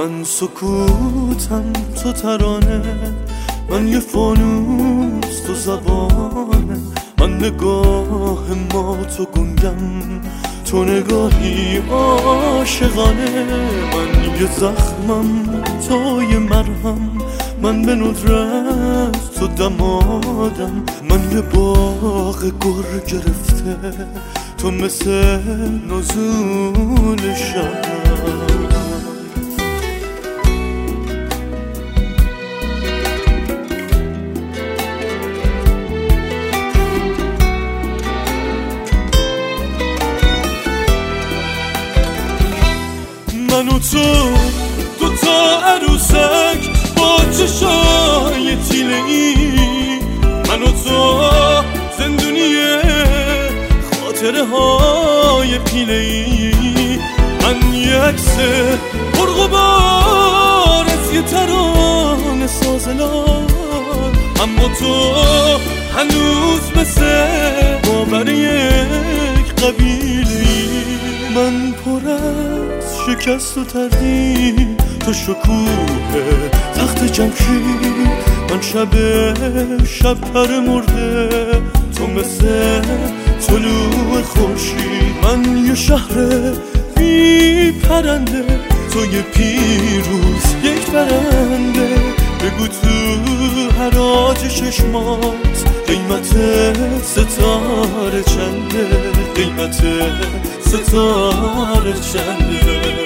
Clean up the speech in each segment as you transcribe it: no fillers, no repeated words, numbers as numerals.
من سکوتم تو ترانه، من یه فانوس تو زبانه، من نگاه ما تو گنگم، تو نگاهی عاشقانه. من یه زخمم تو یه مرهم، من به ندرت تو دمادم، من یه باغ گر گرفته، تو مثل نزول شبنم. من و تو دوتا عروسک با چشای تیله‌ای، من و تو زندونیه خاطره های پیله‌ای، من یه عکس پرغبار از یه ترانه سازلان، اما تو هنوز مثل باور یک قبیله‌ای. من پر از شکست و تردید، تو شکوه تخت جمشید، من شب پر مرده، تو مثل طلوع خورشید. من یه شهر بی پرنده، تو یه پیروز یک برنده، بگو تو حراج چشمات قیمت ستاره چنده، قیمت ستاره چنده.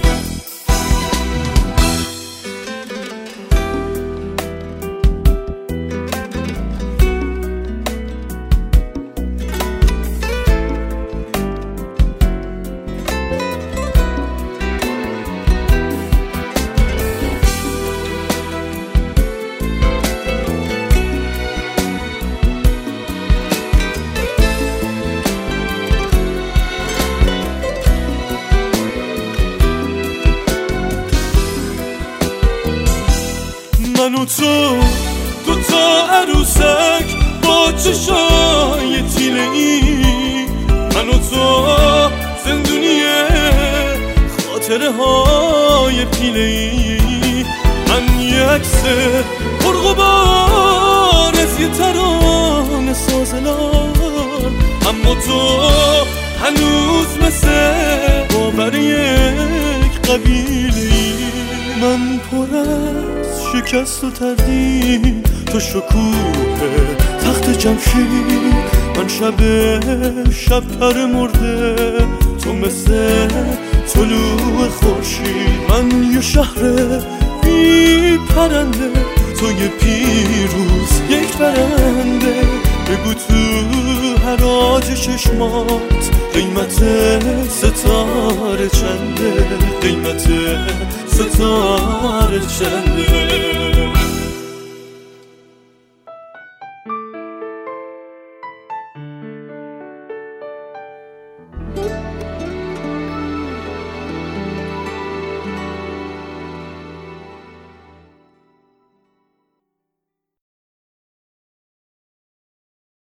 من و تو دوتا عروسک با چشای تیله‌ای، من و تو زندونیه خاطره های پیله‌ای، من یه عکس پرغبار از یه ترانه سازلان، اما تو هنوز مثل باور یک قبیله‌ای. من پر از شکست و تردید، تو شکوه تخت جمشید، من شب پر مرده، تو مثل طلوع خورشید. من یه شهر بی پرنده، تو یه پیروز یک برنده، بگو تو حراج چشمات قیمت ستاره چنده، قیمت ستاره چنده.